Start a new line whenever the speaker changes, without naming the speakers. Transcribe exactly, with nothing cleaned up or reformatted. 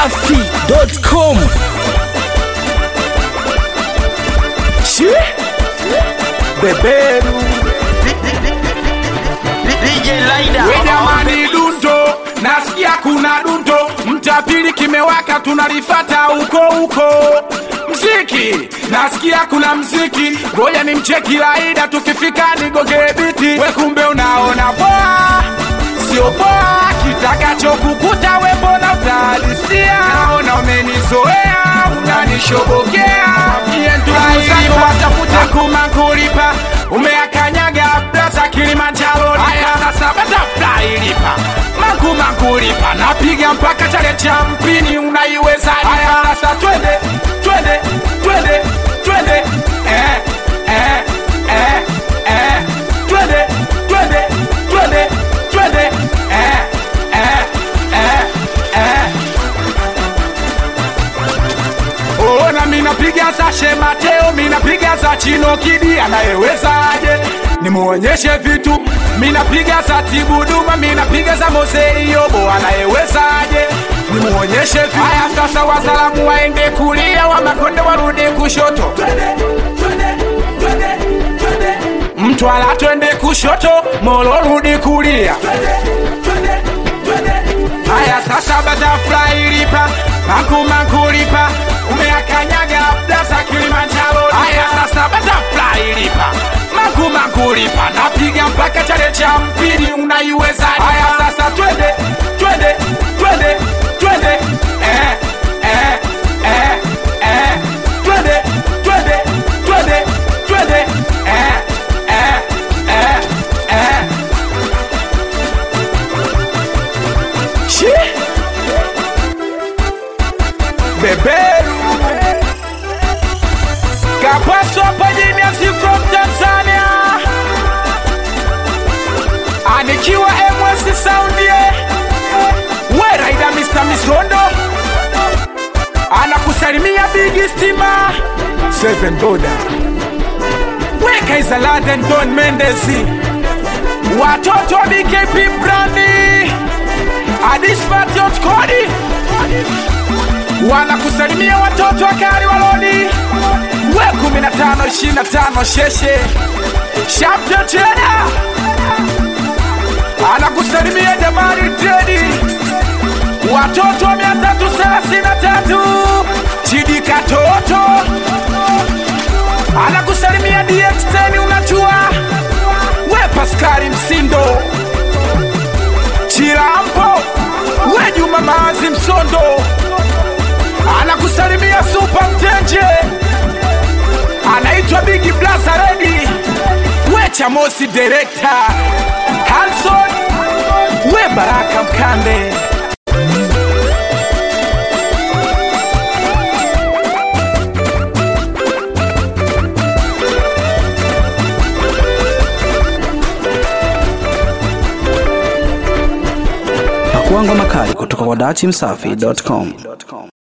msafi dot com. Shi beberu
D J Laida
Wedamani dundo, nasikia kuna dundo, mtapili kimewaka tunalifata huko huko. Mziki, nasikia kuna mziki, ngoja ni mcheki Laida tukifika nigoge biti. We kumbe unaona poa, sio poa, kitakacho kukuta we mbona utalisia. Naona umenizoea, unanishobokea, kientuuzani watafute kumakulipa. Umeakanyaga blaza Kilimanjaro, haya sasa butterfly lipa. Mangu mangu lipa, napiga mpaka chale cha mpini unaiweza. Haya sasa twende, twende, twende, twende. Eh, eh, eh, eh. Twende, twende, twende, twende. Eh, eh, eh, eh. Oh, na mina piga za Shemateo, mina piga za Chino Kidi, anayewezaje nimuonyeshe vitu. Mina piga za Tibuduma, mina piga za Mosei Yobo, anayewezaje nimuonyeshe vitu. Haya sasa wasalamu waende kulia, wa Makonde warudi kushoto. Twende, twende, twende, twende. Mtwala twende kushoto, Molo rudi kulia. Twende, twende, twende. Haya sasa butterfly lipa, mangu mangu lipa. Umeakanyaga blaza Kilimanjaro, haya sasa butterfly lipa. Mangu mangu lipa, napiga mpaka chale cha mpili unaiweza. Haya sasa twende, twende, twende, twende. Eh, eh, eh, eh. Twende, twende, twende, twende. Eh, eh, eh, eh. Shi beberu Kapaso hapa Jimiasi from Tanzania, anikiwa M S Sound ye we Raida mister Misondo, anakusalimia Big Stima Seven Boda, we Kaiza Laden Don Mendezi, watoto B K P Brandi Adispatiot Kodi, wanakusalimia watoto wakari walodi we kumi na tano ishirini na tano sheshe Shapta Cheda, anakusalimia Jamari Tredi, watoto mia tatu thelathini na tatu Chidi Katoto, anakusalimia D X ten unachua we Paskari Msindo Chirampo, we Juma Maazi Msondo, anakusalimia Super Mtenje, anaitwa Big Blaza Ready, we Chamosi Director Hanson, we Baraka Mkande.
Pakuangwa makali kutoka kwa dati msafi dot com.